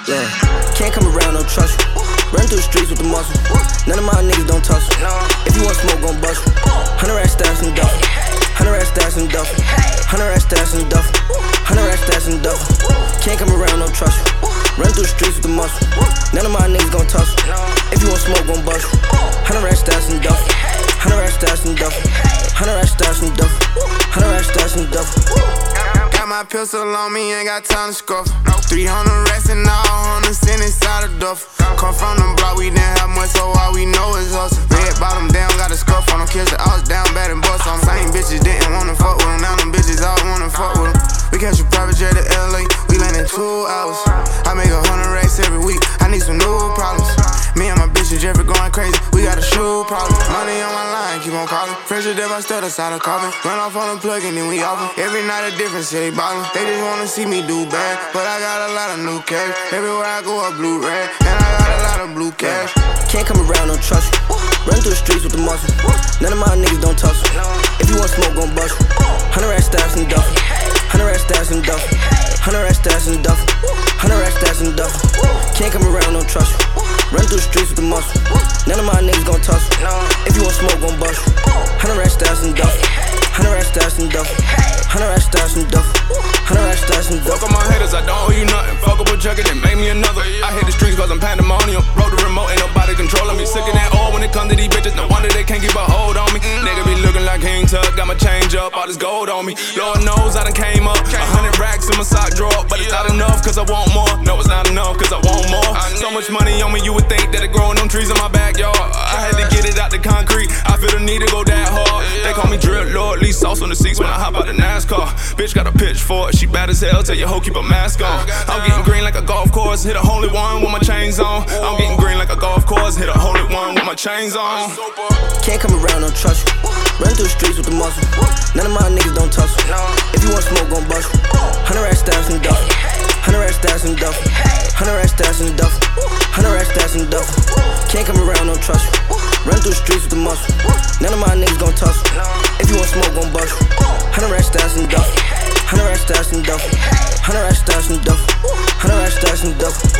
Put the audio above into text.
Yeah, can't come around, don't trust you. Run through the streets with the muscle. None of my niggas don't tussle. If you want smoke, gon' bust you. 100 racks stats and duffel. 100 racks stats and duffel. 100 racks stats and duffel. 100 racks stats and duffel. Can't come around, don't trust you. Run through the streets with the muscle. None of my niggas gon' tussle. If you want smoke, gon' bust you. 100 racks stats and duffel. 100 racks stats and duffel. 100 racks stats and duffel. 100 racks stats and duffel. Got my pistol on me, ain't got time to scuffle. 300 racks and all 100 cents inside a duffel. Come from the block, we didn't have much, so all we know is hustle. Red bottom down, got a scuff on them. Kiss the odds down, bad and bust on them. Same bitches didn't wanna fuck with them, now them bitches all wanna fuck with them. We catch a private jet to LA, we land in 2 hours. I make 100 racks every week, I need some new problems. Me and my bitch and Jeffrey going crazy, we got a shoe problem. Money on my line, keep on calling. Fresher than my stud inside a coffin. Run off on the plug and then we off 'em. Every night a different city bottom. They just wanna see me do bad, but I got a lot of new cash. Everywhere I go, a blue rag, and I got a lot of blue cash. Can't come around, don't trust you. Run through the streets with the muscle. None of my niggas don't tussle. If you want smoke, gon' bust you. 100 racks stats and duffel. 100 racks stats and duffel. 100 racks stats and duffel. 100 racks stats and duffel. Can't come around, don't trust you. Run through the streets with the muscle. None of my niggas gon' tussle. If you want smoke, gon' bust you. 100 racks stats and duffel. 100 racks stats and duffel. 100 racks stats and duffel. 100 racks stats and duffel. Fuck on my haters, I don't owe you nothing. Fuck up a jacket and make me another. I hit the streets cause I'm pandemonium. Roll the remote, ain't nobody controlling me. Sick of that old when it comes to these bitches. No wonder they can't keep a hold on me. Nigga be looking like King Tut. Got my change up, all this gold on me. Lord knows I done came up. 100 racks in my sock drawer. But it's not enough cause I want more. No, it's not enough cause I want more. So much money on me, you would think that it growing them trees in my backyard. I had to get it out the concrete. I feel the need to go that hard. They call me Drill Lord, least sauce on the seats when I hop out the NASCAR. Bitch got a pitch for it, she bad as hell. Tell your hoe keep a mask on. I'm getting green like a golf course, hit a hole in one with my chains on. I'm getting green like a golf course, hit a hole in one with my chains on. Can't come around, don't trust you. Run through the streets with the muscle. None of my niggas don't tussle. If you want smoke, gon' bust you. 100 racks stats and duffel. 100 racks stats and duffel. 100 racks stats and duffel. 100 racks stats and duffel. Can't come around, don't trust you. Run through the streets with the muscle. None of my niggas gon' tussle. If you want smoke, gon' bust you. 100 racks stats and duffel. 100 racks stats and duffel. 100 racks stats and duffel. 100 racks stats and duffel.